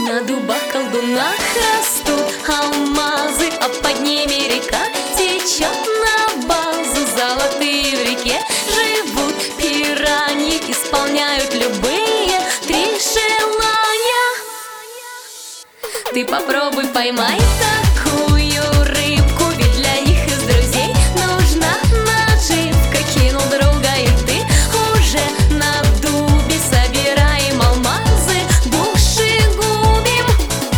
На дубах колдунах растут алмазы, а под ними река течет на базу. Золотые в реке живут пираньи, исполняют любые 3 желания. Ты попробуй поймай такую рыбку, ведь для них из друзей нужна наживка. Кинул друга, и ты уже на дубе. Собираем алмазы, душегубим.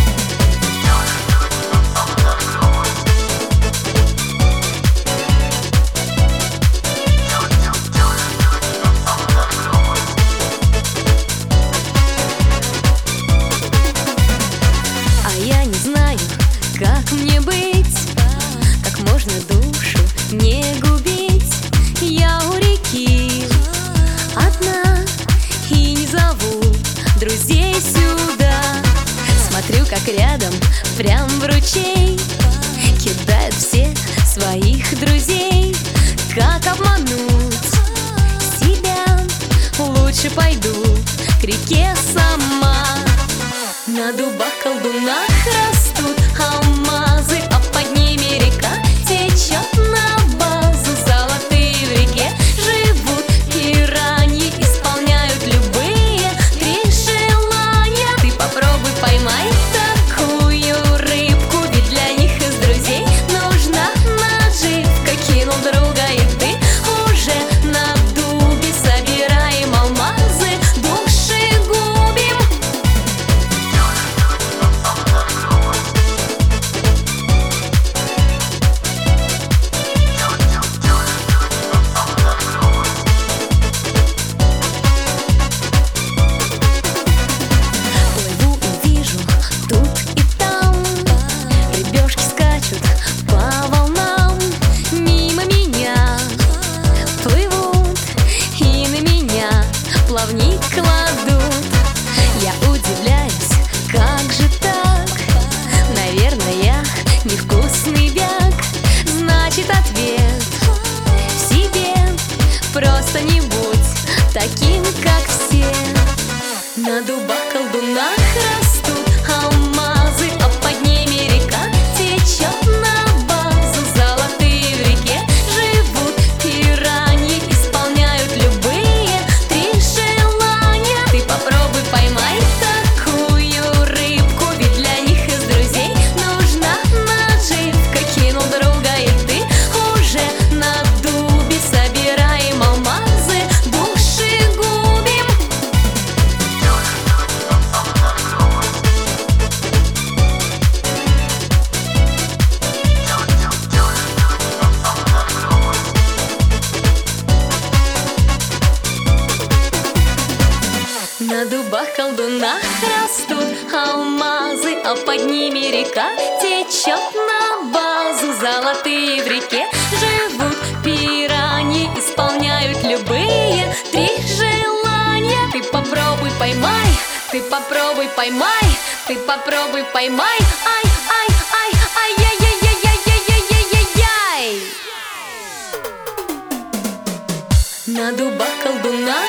А я не знаю, как мне быть, как можно душу не губить. Я у реки одна и не зову друзей сюда. Смотрю, как рядом, прям в ручей, кидают все своих друзей. Как обмануть себя? Лучше пойду к реке сама. На дубах колдунах растут алмазы, а под ними река течет на базу. Золотые в реке живут пираньи, исполняют любые 3 желания. Ты попробуй поймай такую рыбку, ведь для них из друзей нужна наживка. Кинул друга, и ты уже на дубе. Собираем алмазы, душегубим. Плыву и вижу тут и там, рыбешки скачут по волнам. Мимо меня плывут и на меня плавник кладут. Я удивляюсь, как же так? Наверное, я невкусный бяк. Значит, ответ в себе: просто не будь таким, как все. На дубах колдунах растут алмазы, а под ними река течет на базу. Золотые в реке живут пираньи, исполняют любые 3 желания. Ты попробуй поймай такую рыбку, ведь для них из друзей нужна наживка. Кинул друга, и ты уже на дубе. Собираем алмазы, душегубим. На дубах колдунах растут алмазы, а под ними река течет на базу. Золотые в реке живут пираньи, исполняют любые 3 желания. Ты попробуй поймай, ты попробуй поймай, ты попробуй поймай. Ай, ай, ай, ай, яй, яй, яй, яй, яй, яй, яй, яй. На дубах колдунах